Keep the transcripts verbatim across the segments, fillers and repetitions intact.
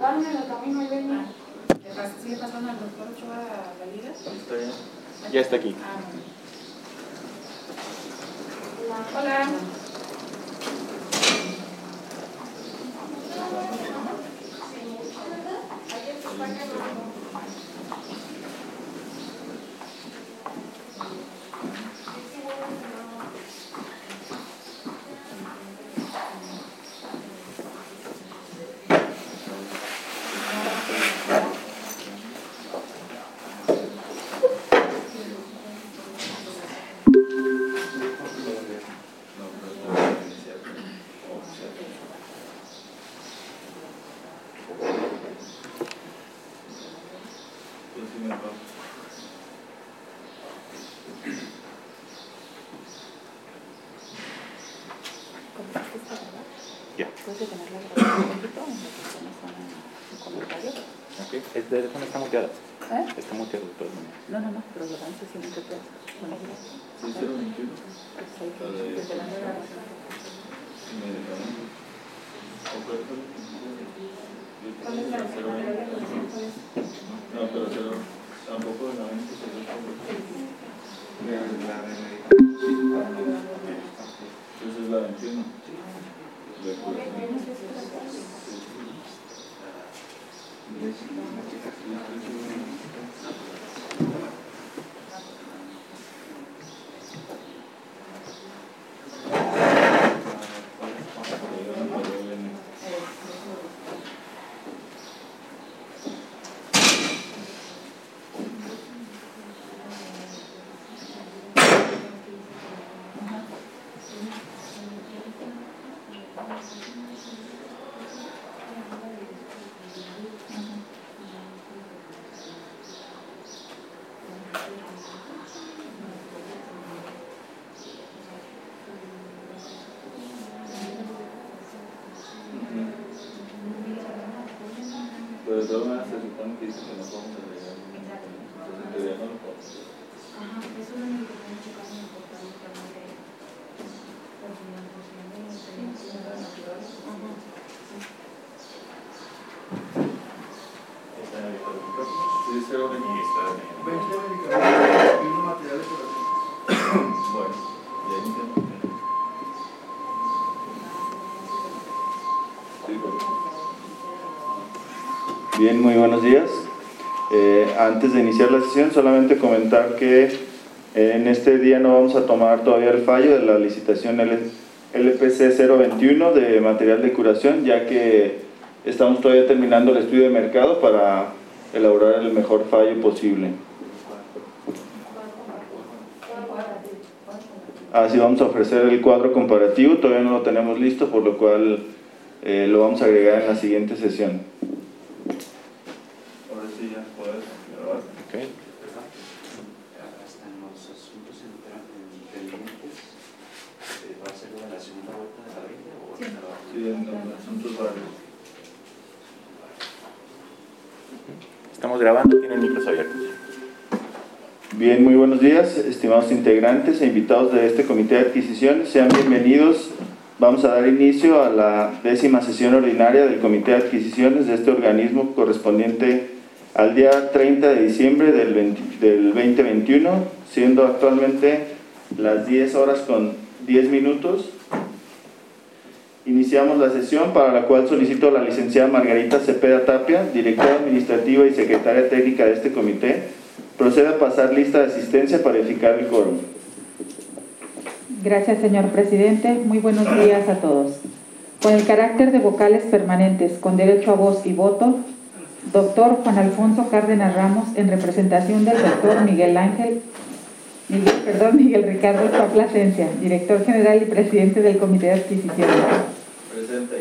cortaron en el camino y venía. ¿Sigue pasando al doctor Ochoa la liga? Está bien. Ya está aquí. Ah, hola. Hola. Okay. ¿El teléfono está muteado? ¿Eh? Está muteado todo el mundo. No, no, no, pero lo dan si no te puedes. Con ella. Sí, cero veintiuno. Desde la nueva. ¿Cuál es la No, pero cero, tampoco de la mente se ve como. Esa es la veintiuno. Pero de todas maneras se supone que dice que no podemos agregar. Entonces en teoría no lo podemos hacer. Ajá, eso es lo único que me ha chocado en el portal de natural. Ajá. Está en el editor. Sí, cero veintiuno. veinte medicamentos y uno material de curación. Bueno, y ahí entiendo. Sí, correcto. Bien, muy buenos días. Eh, antes de iniciar la sesión, solamente comentar que eh, en este día no vamos a tomar todavía el fallo de la licitación L P C cero veintiuno de material de curación, ya que estamos todavía terminando el estudio de mercado para elaborar el mejor fallo posible. Así vamos a ofrecer el cuadro comparativo, todavía no lo tenemos listo, por lo cual eh, lo vamos a agregar en la siguiente sesión. Ahora sí ya puedes grabar. Okay. Hasta en los asuntos pendientes, ¿va a ser lo de la segunda vuelta de la vida o Sí. Sí, en los asuntos varios. Estamos grabando, tienen micros abiertos. Bien, muy buenos días, estimados integrantes e invitados de este comité de adquisiciones, sean bienvenidos. Vamos a dar inicio a la décima sesión ordinaria del comité de adquisiciones de este organismo correspondiente al día treinta de diciembre del, veinte, del veinte veintiuno, siendo actualmente las diez horas con diez minutos. Iniciamos la sesión, para la cual solicito a la licenciada Margarita Cepeda Tapia, directora administrativa y secretaria técnica de este comité, procede a pasar lista de asistencia para verificar el quórum. Gracias, señor presidente. Muy buenos días a todos. Con el carácter de vocales permanentes con derecho a voz y voto, doctor Juan Alfonso Cárdenas Ramos, en representación del doctor Miguel Ángel, Miguel, perdón, Miguel Ricardo Ochoa Plasencia, director general y presidente del Comité de Adquisiciones. Presente.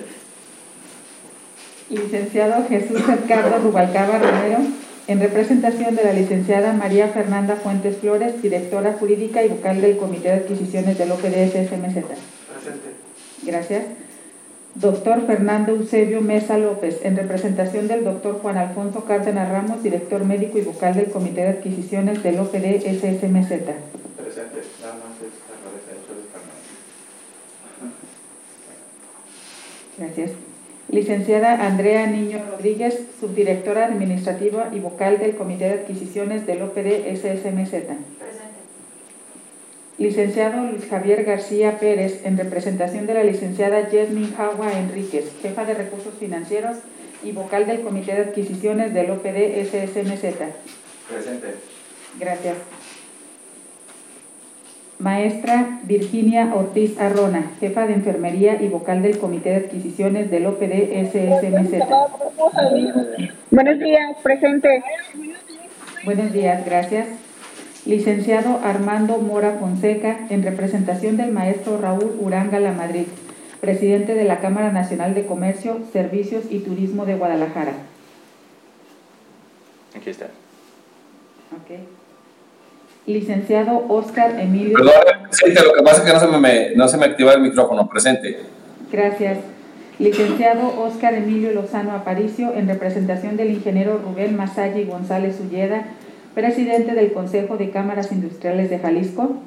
Licenciado Jesús Edgardo Rubalcaba Romero, en representación de la licenciada María Fernanda Fuentes Flores, directora jurídica y vocal del Comité de Adquisiciones del O P D S S M Z. Presente. Gracias. Doctor Fernando Eusebio Mesa López, en representación del doctor Juan Alfonso Cárdenas Ramos, director médico y vocal del Comité de Adquisiciones del O P D S S M Z. Presente, nada más es la cabeza de Soles Fernández. Gracias. Licenciada Andrea Niño Rodríguez, subdirectora administrativa y vocal del Comité de Adquisiciones del O P D S S M Z. Presente. Licenciado Luis Javier García Pérez, en representación de la licenciada Yasmin Jagua Enríquez, jefa de Recursos Financieros y vocal del Comité de Adquisiciones del O P D S S M Z. Presente. Gracias. Maestra Virginia Ortiz Arrona, jefa de Enfermería y vocal del Comité de Adquisiciones del O P D S S M Z. Buenos días, presente. Buenos días, gracias. Licenciado Armando Mora Fonseca, en representación del maestro Raúl Uranga La Madrid, presidente de la Cámara Nacional de Comercio, Servicios y Turismo de Guadalajara. Aquí está. Ok. Licenciado Óscar Emilio... Perdón, presidente, lo que pasa es que no se me, no se me activa el micrófono. Presente. Gracias. Licenciado Óscar Emilio Lozano Aparicio, en representación del ingeniero Rubén Masalli González Ulleda, presidente del Consejo de Cámaras Industriales de Jalisco.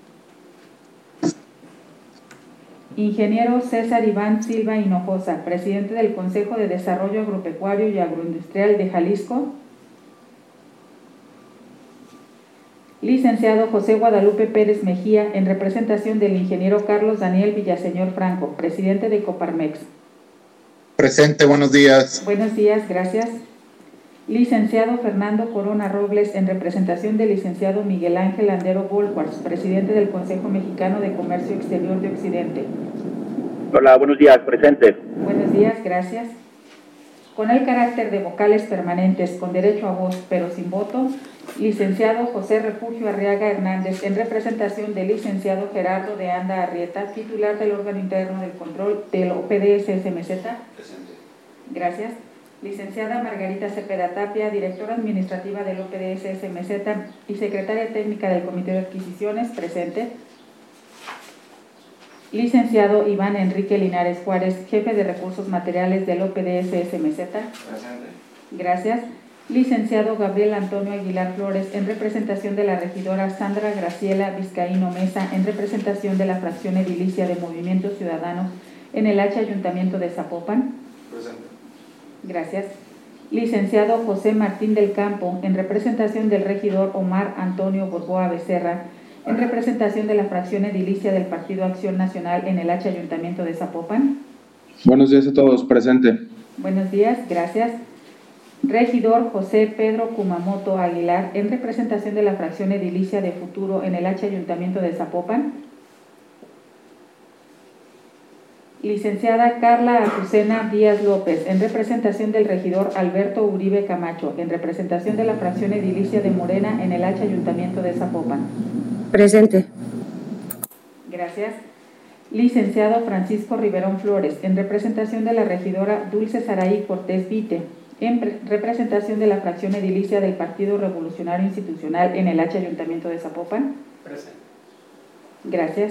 Ingeniero César Iván Silva Hinojosa, presidente del Consejo de Desarrollo Agropecuario y Agroindustrial de Jalisco. Licenciado José Guadalupe Pérez Mejía, en representación del ingeniero Carlos Daniel Villaseñor Franco, presidente de Coparmex. Presente, buenos días. Buenos días, gracias. Licenciado Fernando Corona Robles, en representación del licenciado Miguel Ángel Landero Bolquars, presidente del Consejo Mexicano de Comercio Exterior de Occidente. Hola, buenos días, presente. Buenos días, gracias. Con el carácter de vocales permanentes con derecho a voz, pero sin voto, licenciado José Refugio Arriaga Hernández, en representación del licenciado Gerardo de Anda Arrieta, titular del órgano interno del control del O P D S S M Z. Presente. Gracias. Licenciada Margarita Cepeda Tapia, directora administrativa del O P D S S M Z y secretaria técnica del Comité de Adquisiciones. Presente. Licenciado Iván Enrique Linares Juárez, jefe de recursos materiales del O P D S S M Z. Presente. Gracias. Licenciado Gabriel Antonio Aguilar Flores, en representación de la regidora Sandra Graciela Vizcaíno Mesa, en representación de la fracción edilicia de Movimiento Ciudadano en el H Ayuntamiento de Zapopan. Presente. Gracias. Licenciado José Martín del Campo, en representación del regidor Omar Antonio Borboa Becerra, en representación de la fracción edilicia del Partido Acción Nacional en el H Ayuntamiento de Zapopan. Buenos días a todos, presente. Buenos días, gracias. Regidor José Pedro Kumamoto Aguilar, en representación de la fracción edilicia de Futuro en el H Ayuntamiento de Zapopan. Licenciada Carla Azucena Díaz López, en representación del regidor Alberto Uribe Camacho, en representación de la fracción edilicia de Morena en el H Ayuntamiento de Zapopan. Presente. Gracias. Licenciado Francisco Riverón Flores, en representación de la regidora Dulce Saraí Cortés Vite, en representación de la fracción edilicia del Partido Revolucionario Institucional en el H Ayuntamiento de Zapopan. Presente. Gracias.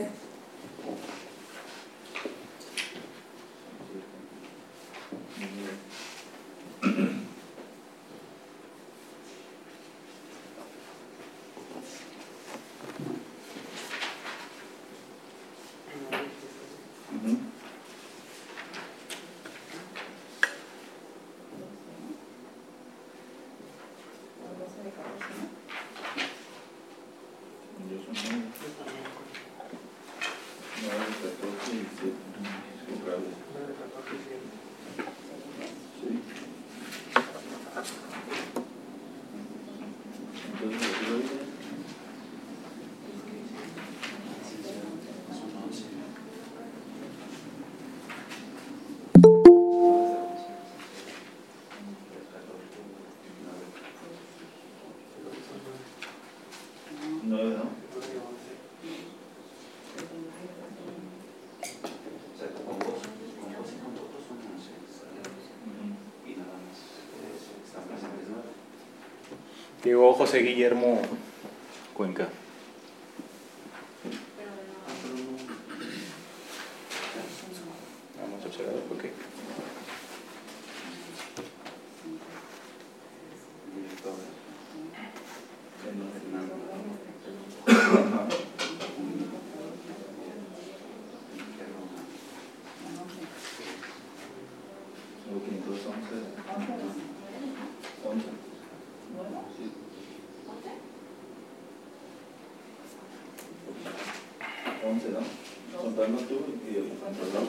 Llegó José Guillermo Cuenca. Vamos a observar por qué. Uno tú y el otro, ¿no?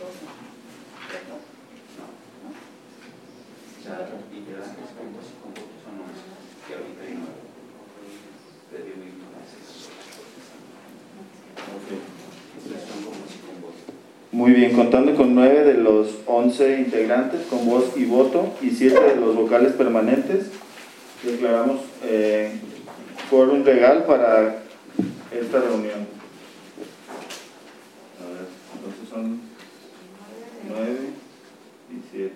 O sea, integrantes con voz y con votos son once, que ahorita hay nueve. Le digo ignorancias. Entonces son con voz y con voto. Muy bien, contando con nueve de los once integrantes con voz y voto y siete de los vocales permanentes, declaramos eh, quórum legal para esta reunión. A ver, entonces son nueve y siete.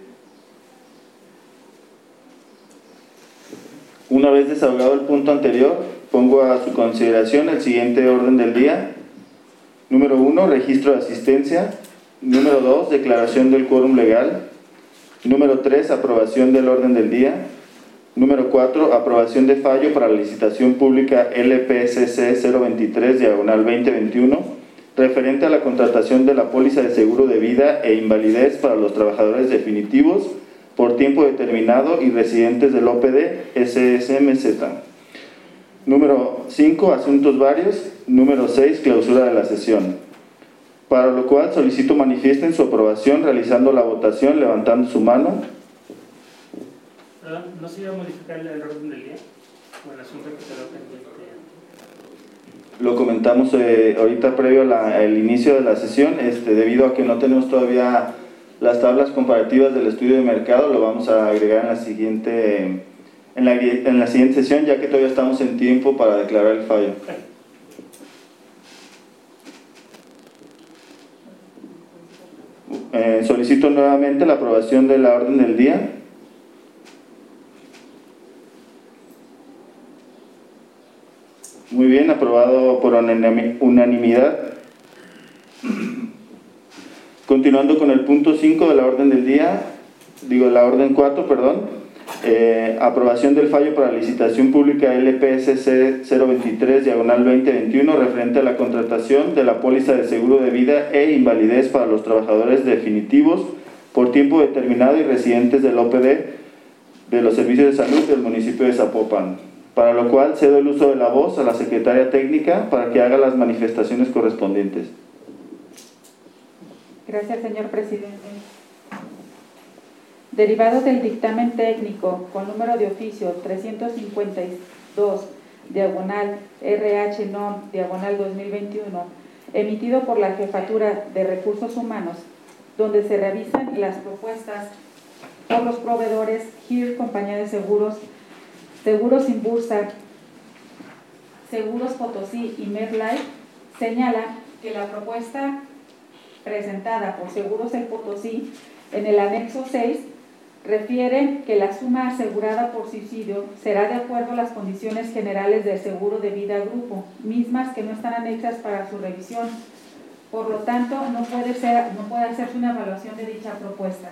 Una vez desahogado el punto anterior, pongo a su consideración el siguiente orden del día. Número uno, registro de asistencia. Número dos, declaración del quórum legal. Número tres, aprobación del orden del día. Número cuatro, aprobación de fallo para la licitación pública L P C C cero veintitrés diagonal veinte veintiuno, referente a la contratación de la póliza de seguro de vida e invalidez para los trabajadores definitivos por tiempo determinado y residentes del O P D S S M Z. Número cinco, asuntos varios. Número seis, clausura de la sesión. Para lo cual solicito manifiesten su aprobación realizando la votación levantando su mano. Perdón, ¿no se iba a modificar el orden del día? ¿O el asunto que quedó pendiente? Lo comentamos eh, ahorita previo al inicio de la sesión, este, debido a que no tenemos todavía las tablas comparativas del estudio de mercado, lo vamos a agregar en la siguiente, en la, en la siguiente sesión, ya que todavía estamos en tiempo para declarar el fallo. Eh, solicito nuevamente la aprobación de la orden del día. Muy bien, aprobado por unanimidad. Continuando con el punto cinco de la orden del día, digo la orden cuatro, perdón, eh, aprobación del fallo para licitación pública L P S C cero veintitrés diagonal veinte veintiuno referente a la contratación de la póliza de seguro de vida e invalidez para los trabajadores definitivos por tiempo determinado y residentes del O P D de los servicios de salud del municipio de Zapopan, para lo cual cedo el uso de la voz a la secretaria técnica para que haga las manifestaciones correspondientes. Gracias, señor presidente. Derivado del dictamen técnico con número de oficio trescientos cincuenta y dos, diagonal R H N O M, diagonal dos mil veintiuno, emitido por la Jefatura de Recursos Humanos, donde se revisan las propuestas por los proveedores G I R, Compañía de Seguros, Seguros Inbursa, Seguros Potosí y MedLife, señala que la propuesta presentada por Seguros El Potosí en el anexo seis refiere que la suma asegurada por suicidio será de acuerdo a las condiciones generales del seguro de vida grupo, mismas que no están anexas para su revisión. Por lo tanto, no puede ser, no puede hacerse una evaluación de dicha propuesta.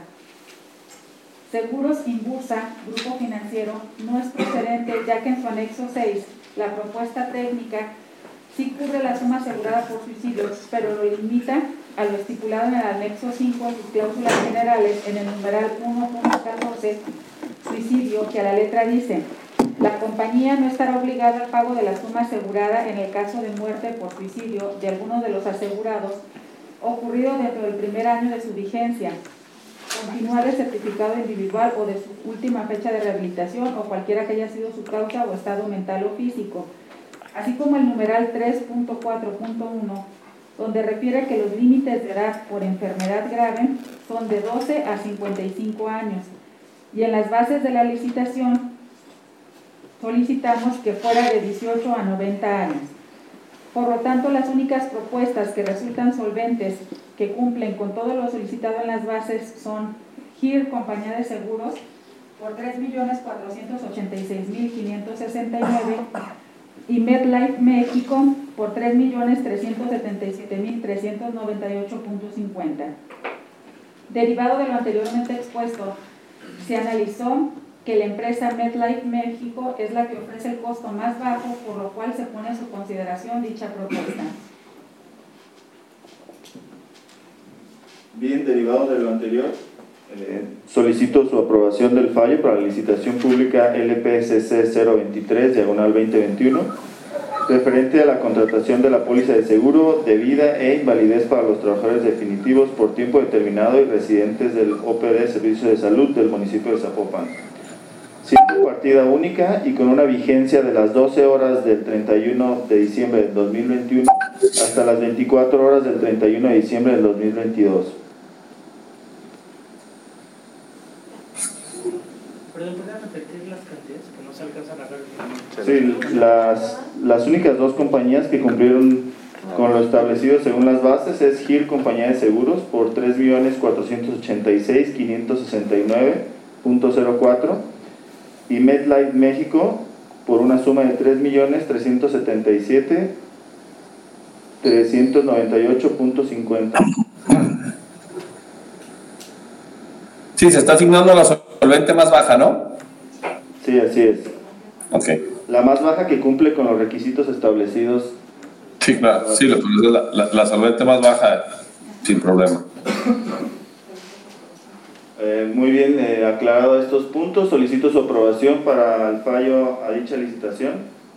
Seguros Inbursa, grupo financiero, no es procedente, ya que en su anexo seis, la propuesta técnica sí cubre la suma asegurada por suicidio, pero lo limita a lo estipulado en el anexo cinco de sus cláusulas generales en el numeral uno punto catorce, suicidio, que a la letra dice: la compañía no estará obligada al pago de la suma asegurada en el caso de muerte por suicidio de alguno de los asegurados ocurrido dentro del primer año de su vigencia, continuar el certificado individual o de su última fecha de rehabilitación o cualquiera que haya sido su causa o estado mental o físico, así como el numeral tres punto cuatro punto uno, donde refiere que los límites de edad por enfermedad grave son de doce a cincuenta y cinco años, y en las bases de la licitación solicitamos que fuera de dieciocho a noventa años. Por lo tanto, las únicas propuestas que resultan solventes, que cumplen con todo lo solicitado en las bases, son G I R, Compañía de Seguros, por tres millones cuatrocientos ochenta y seis mil quinientos sesenta y nueve, y MedLife México por tres millones trescientos setenta y siete mil trescientos noventa y ocho punto cincuenta. Derivado de lo anteriormente expuesto, se analizó que la empresa MedLife México es la que ofrece el costo más bajo, por lo cual se pone a su consideración dicha propuesta. Bien, derivado de lo anterior, eh, solicito su aprobación del fallo para la licitación pública L P S C cero veintitrés diagonal veinte veintiuno, referente a la contratación de la póliza de seguro de vida e invalidez para los trabajadores definitivos por tiempo determinado y residentes del O P D Servicio de Salud del municipio de Zapopan. Siendo partida única y con una vigencia de las doce horas del treinta y uno de diciembre del dos mil veintiuno hasta las veinticuatro horas del treinta y uno de diciembre del dos mil veintidós. Perdón, ¿pueden repetir las cantidades que no se alcanzan a ver? Sí, las, las únicas dos compañías que cumplieron con lo establecido según las bases es G I R Compañía de Seguros por tres millones cuatrocientos ochenta y seis mil quinientos sesenta y nueve punto cero cuatro y MedLife México por una suma de tres millones trescientos setenta y siete mil trescientos noventa y ocho punto cincuenta. Sí, se está asignando la solvente más baja, ¿no? Sí, así es. Ok. La más baja que cumple con los requisitos establecidos. Sí, claro, sí, la, la, la solvente más baja, sin problema. Eh, muy bien, eh, aclarado estos puntos, solicito su aprobación para el fallo a dicha licitación.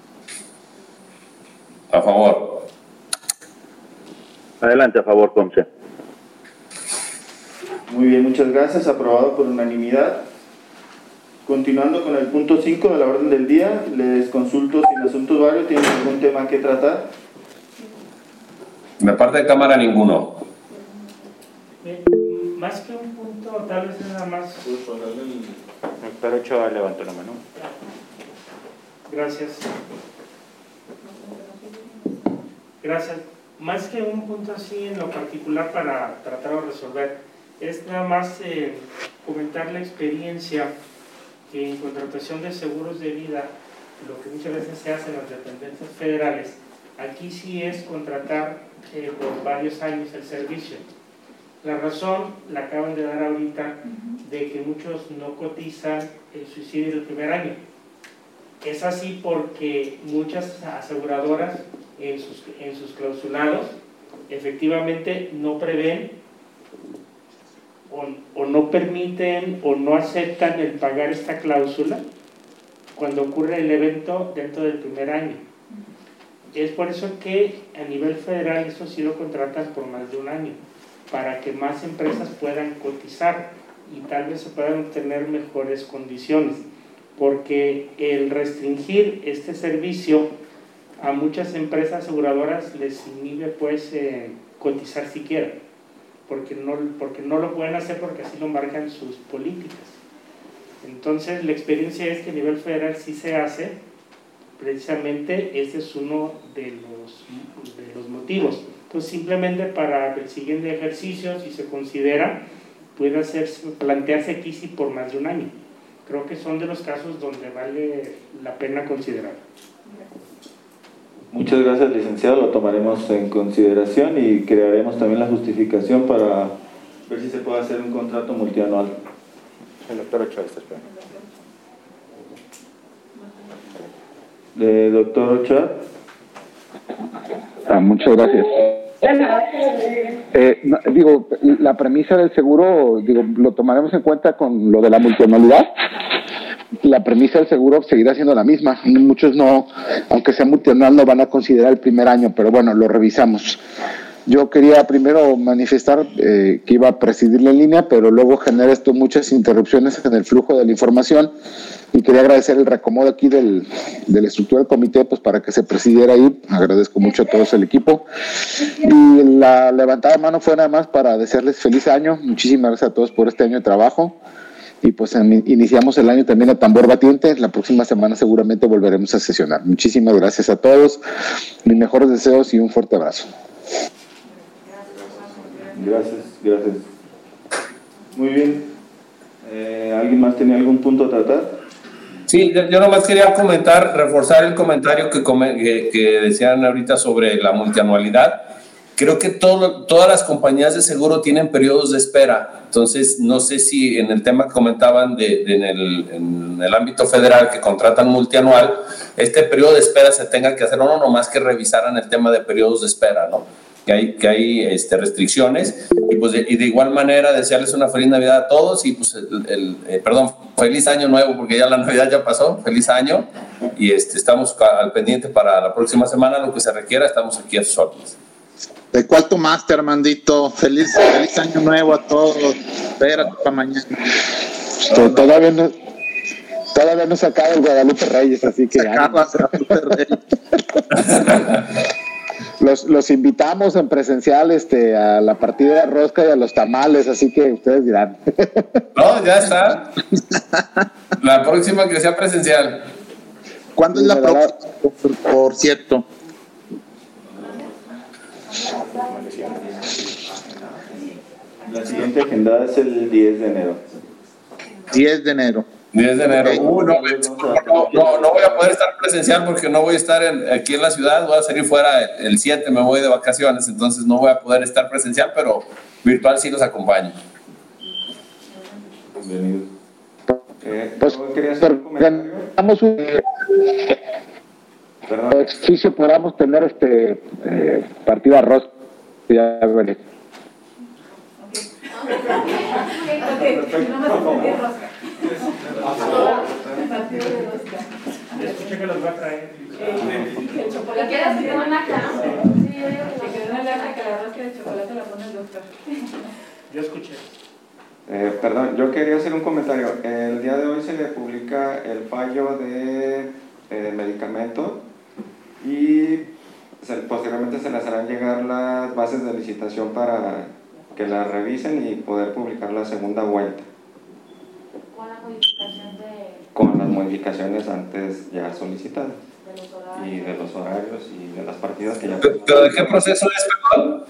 A favor. Adelante, a favor, Conce. Muy bien, muchas gracias, aprobado por unanimidad. Continuando con el punto cinco de la orden del día, les consulto si en asuntos varios tienen algún tema que tratar. De parte de Cámara, ninguno. Bien, más que un punto, tal vez nada más. Doctor Ochoa levantó la mano. Gracias. Gracias. Más que un punto así en lo particular para tratar de resolver, es nada más eh, comentar la experiencia que en contratación de seguros de vida, lo que muchas veces se hace en las dependencias federales, aquí sí es contratar eh, por varios años el servicio. La razón la acaban de dar ahorita de que muchos no cotizan el suicidio el primer año. Es así porque muchas aseguradoras en sus, en sus clausulados efectivamente no prevén o, o no permiten o no aceptan el pagar esta cláusula cuando ocurre el evento dentro del primer año. Es por eso que a nivel federal eso sí lo contratan por más de un año, para que más empresas puedan cotizar y tal vez se puedan obtener mejores condiciones, porque el restringir este servicio a muchas empresas aseguradoras les inhibe pues eh, cotizar siquiera, porque no, porque no lo pueden hacer porque así lo marcan sus políticas. Entonces la experiencia es que a nivel federal sí se hace, precisamente ese es uno de los, de los motivos. Entonces simplemente para el siguiente ejercicio, si se considera, puede hacerse, plantearse aquí sí por más de un año. Creo que son de los casos donde vale la pena considerar. Muchas gracias, licenciado, lo tomaremos en consideración y crearemos también la justificación para ver si se puede hacer un contrato multianual. El doctor Ochoa está esperando. Eh, doctor Ochoa. Ah, muchas gracias. Eh, no, digo, la premisa del seguro, digo, lo tomaremos en cuenta con lo de la multianualidad. La premisa del seguro seguirá siendo la misma. Muchos no, aunque sea multianual, no van a considerar el primer año, pero bueno, lo revisamos. Yo quería primero manifestar eh, que iba a presidir la línea, pero luego genera esto muchas interrupciones en el flujo de la información y quería agradecer el reacomodo aquí del, de la estructura del comité, pues para que se presidiera ahí. Agradezco mucho a todos el equipo. Y la levantada de mano fue nada más para desearles feliz año. Muchísimas gracias a todos por este año de trabajo. Y pues iniciamos el año también a tambor batiente. La próxima semana seguramente volveremos a sesionar. Muchísimas gracias a todos. Mis mejores deseos y un fuerte abrazo. Gracias, gracias. Muy bien. Eh, ¿Alguien más tenía algún punto a tratar? Sí, yo, yo nomás quería comentar, reforzar el comentario que, come, que, que decían ahorita sobre la multianualidad. Creo que todo, todas las compañías de seguro tienen periodos de espera. Entonces, no sé si en el tema que comentaban de, de en, el, en el ámbito federal que contratan multianual, este periodo de espera se tenga que hacer, o no, nomás que revisaran el tema de periodos de espera, ¿no? que hay, que hay este, restricciones, y pues de, y de igual manera desearles una feliz Navidad a todos, y pues el, el eh, perdón, feliz año nuevo, porque ya la Navidad ya pasó, feliz año, y este, estamos al pendiente para la próxima semana, lo que se requiera, estamos aquí a sus órdenes. ¿De cuál tomaste, Armandito? Feliz, feliz año nuevo a todos. Espérate para mañana. Todavía no, todavía no se acaba el Guadalupe Reyes, así que... Se acaba Guadalupe Reyes. Los, los invitamos en presencial este, a la partida de rosca y a los tamales, así que ustedes dirán. No, ya está. La próxima que sea presencial. ¿Cuándo es la próxima? Por, por cierto. La siguiente agendada es el diez de enero. diez de enero. diez de enero. Uh, no, no, no, no voy a poder estar presencial porque no voy a estar en, aquí en la ciudad, voy a salir fuera el siete, me voy de vacaciones, entonces no voy a poder estar presencial, pero virtual sí los acompaño. Bienvenido. Eh, pues quería hacer un comentario. Damos un Perdón. ejercicio, podamos tener este eh, partida arroz. Ya veré. Escuché que los va a traer. El chocolate quieres que una acá, ¿no? Sí, que quede una lata que la rosca de chocolate la pone el doctor. Yo escuché. Eh, perdón, yo quería hacer un comentario. El día de hoy se le publica el fallo de eh, medicamento y se, posteriormente se les harán llegar las bases de licitación para que las revisen y poder publicar la segunda vuelta. Con la modificación de... Con las modificaciones antes ya solicitadas. De los horarios. Y de los horarios y de las partidas que ya... ¿Pero de qué proceso es, perdón?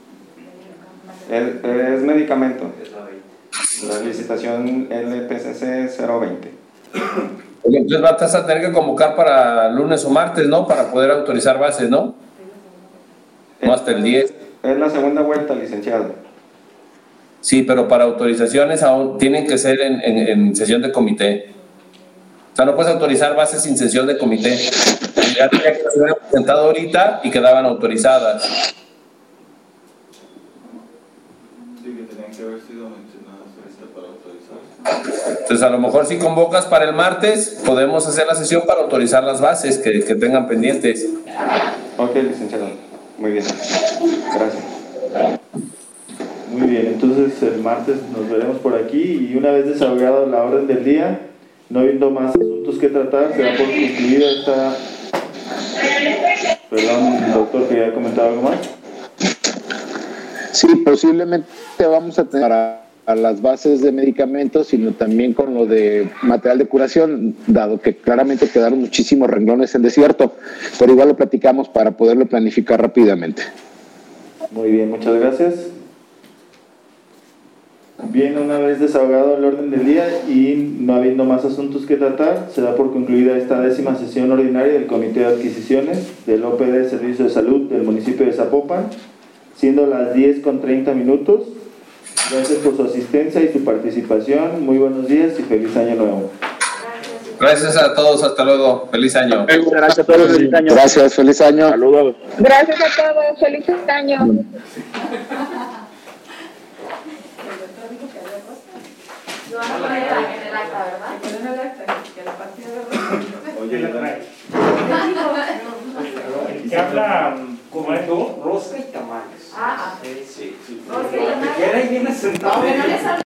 Es, es medicamento. La licitación L P C C cero veinte. Entonces vas a tener que convocar para lunes o martes, ¿no? Para poder autorizar bases, ¿no? No hasta el diez. Es la segunda vuelta, licenciado. Sí, pero para autorizaciones aún tienen que ser en, en, en sesión de comité. O sea, no puedes autorizar bases sin sesión de comité. Ya tenía que ser presentado ahorita y quedaban autorizadas. Sí, que tenían que haber sido mencionadas para autorizarse. Entonces, a lo mejor si convocas para el martes, podemos hacer la sesión para autorizar las bases que, que tengan pendientes. Ok, licenciado. Muy bien. Gracias. Muy bien, entonces el martes nos veremos por aquí y una vez desahogado la orden del día, no habiendo más asuntos que tratar, se da por concluida esta... Perdón, doctor, ¿quería comentar algo más? Sí, posiblemente vamos a tener para a las bases de medicamentos, sino también con lo de material de curación, dado que claramente quedaron muchísimos renglones en desierto, pero igual lo platicamos para poderlo planificar rápidamente. Muy bien, muchas gracias. Bien, una vez desahogado el orden del día y no habiendo más asuntos que tratar, se da por concluida esta décima sesión ordinaria del Comité de Adquisiciones del O P D Servicio de Salud del municipio de Zapopan, siendo las diez con treinta minutos. Gracias por su asistencia y su participación. Muy buenos días y feliz año nuevo. Gracias a todos, hasta luego. Feliz año. Gracias a todos, feliz año. Gracias, feliz año. Saludos. Gracias a todos, feliz año. Yo no voy a ir en el acta, ¿verdad? Que en el acta, que la partida de... Oye, la trae. El que habla... Comentó rosca y tamales. Ah, ah. Sí, sí. Rosca y tamales. Porque era y viene sentado. No, no les